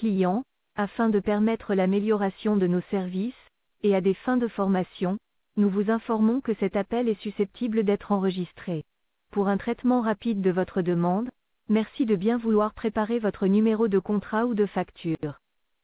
client, afin de permettre l'amélioration de nos services, et à des fins de formation, nous vous informons que cet appel est susceptible d'être enregistré. Pour un traitement rapide de votre demande, merci de bien vouloir préparer votre numéro de contrat ou de facture.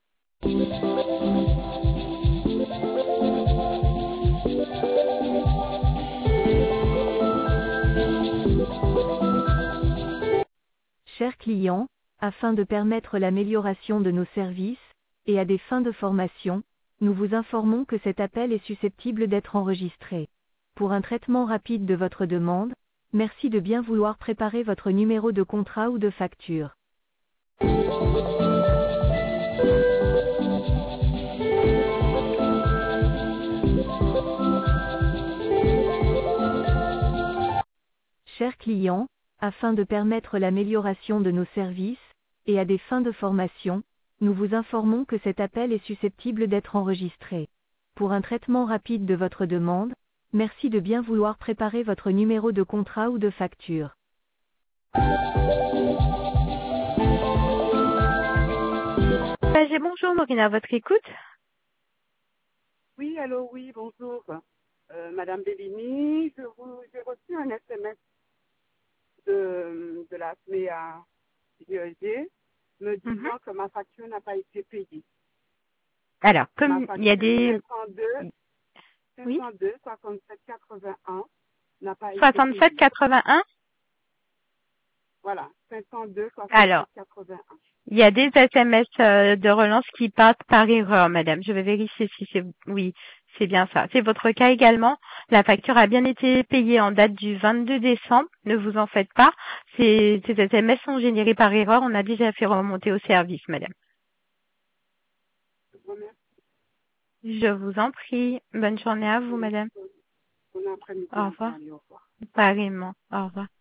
Chers clients, afin de permettre l'amélioration de nos services, et à des fins de formation, nous vous informons que cet appel est susceptible d'être enregistré. Pour un traitement rapide de votre demande, merci de bien vouloir préparer votre numéro de contrat ou de facture. Chers clients, afin de permettre l'amélioration de nos services, et à des fins de formation, nous vous informons que cet appel est susceptible d'être enregistré. Pour un traitement rapide de votre demande, merci de bien vouloir préparer votre numéro de contrat ou de facture. Bonjour, Maureen, à votre écoute. Oui, allô, oui, bonjour. Madame Bellini, j'ai reçu un SMS de la SMEA GEG me disant que ma facture n'a pas été payée. Alors, comme il y a des... 502 67 81 n'a pas été 67 payée. 81. Voilà, 502 67 Alors, 81. il y a des SMS de relance qui partent par erreur, madame. Je vais vérifier si c'est... Oui, c'est bien ça. C'est votre cas également. La facture a bien été payée en date du 22 décembre. Ne vous en faites pas. Ces SMS sont générés par erreur. On a déjà fait remonter au service, madame. Je vous remercie. Je vous en prie. Bonne journée à vous, madame. Bon après-midi. Au revoir. Allez, au revoir. Pareillement. Au revoir.